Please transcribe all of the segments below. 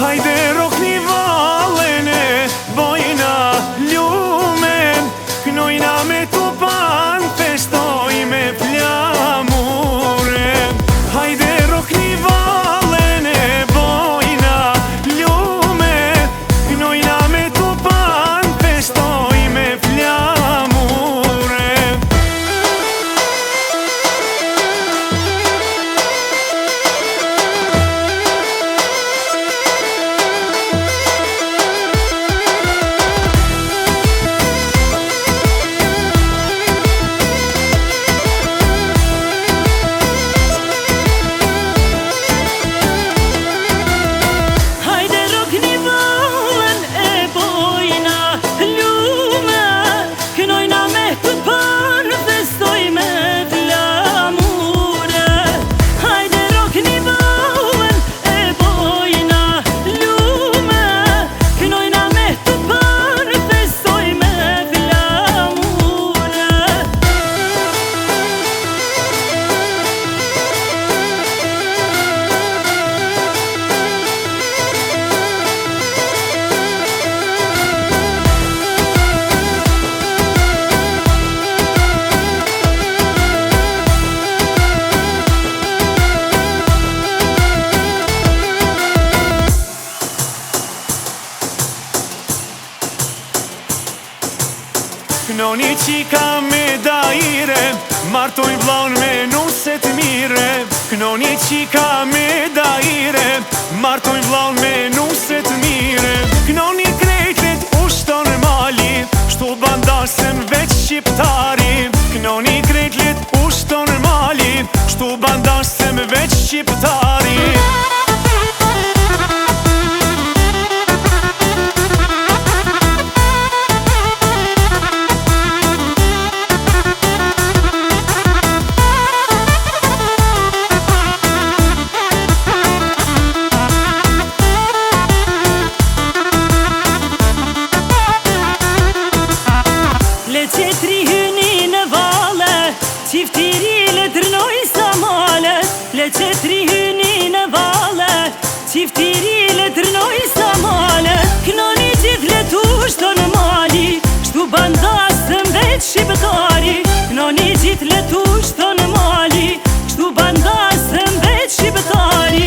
Hajde rokni valene, bojna lumen, knojna me tupan, festoj me flamure. Hajde rokni valene, bojna lumen, knojna me tupan, festoj me flamure. Knoni qika me daire, martoj vllaun me nuset mire. Knoni qika me daire, martoj vllaun me nuset mire. Knoni krejtlet ushton mali, shtu bandasem veç shqiptari. Knoni krejtlet ushton mali, shtu bandasem veç shqiptari. Qiftiri le tërnoj sa male, le qetri hyni në vale. Qiftiri le tërnoj sa male, knoni gjithë le tushto në mali, shtu bandasëm veç shqiptari. Knoni gjithë le tushto në mali, shtu bandasëm veç shqiptari.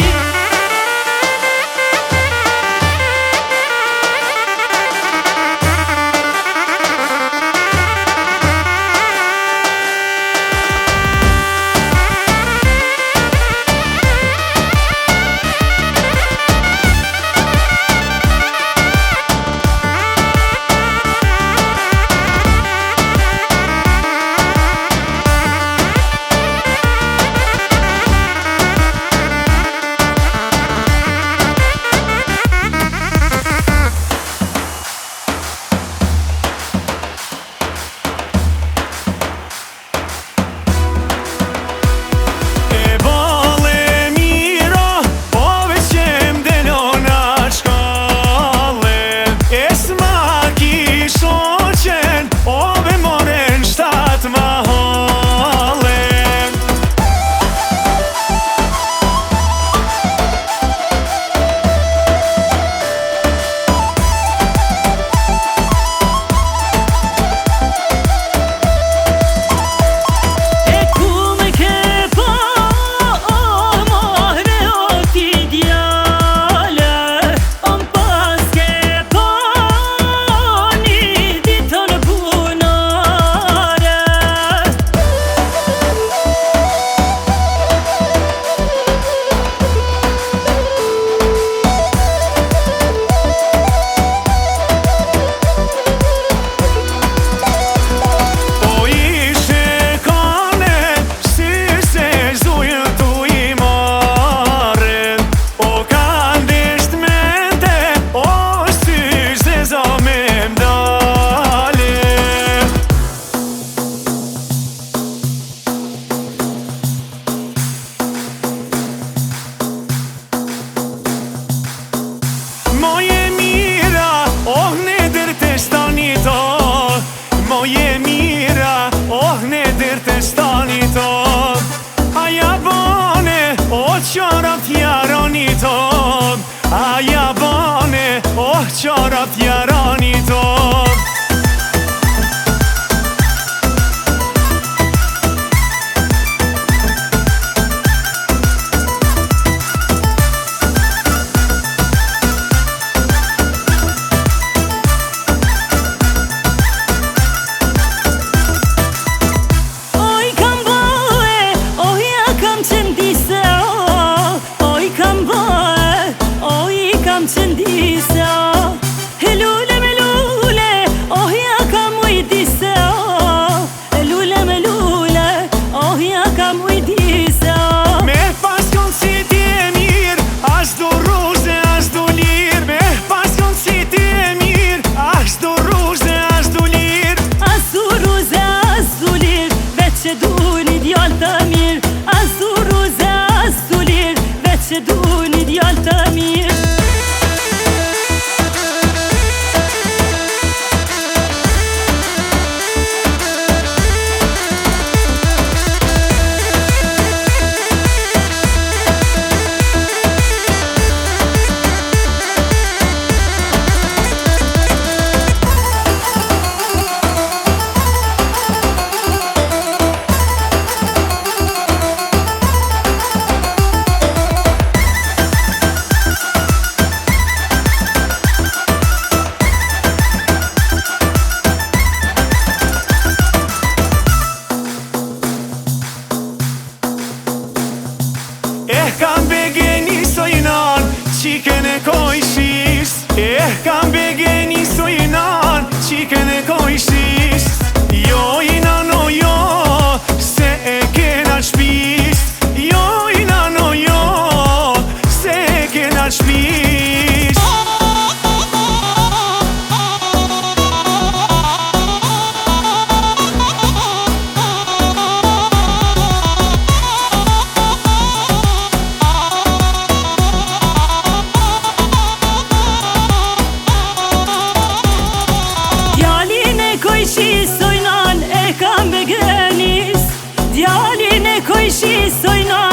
qarat jarani ton. Duni djallë të mirë. Kam begeni sojnan, qiken e kojshis. Kam begeni sojnan, qiken e kojshis. Jo inano jo, se e kena shpis. Jo inano jo, se e kena shpis. Djalin e kojshi sojnan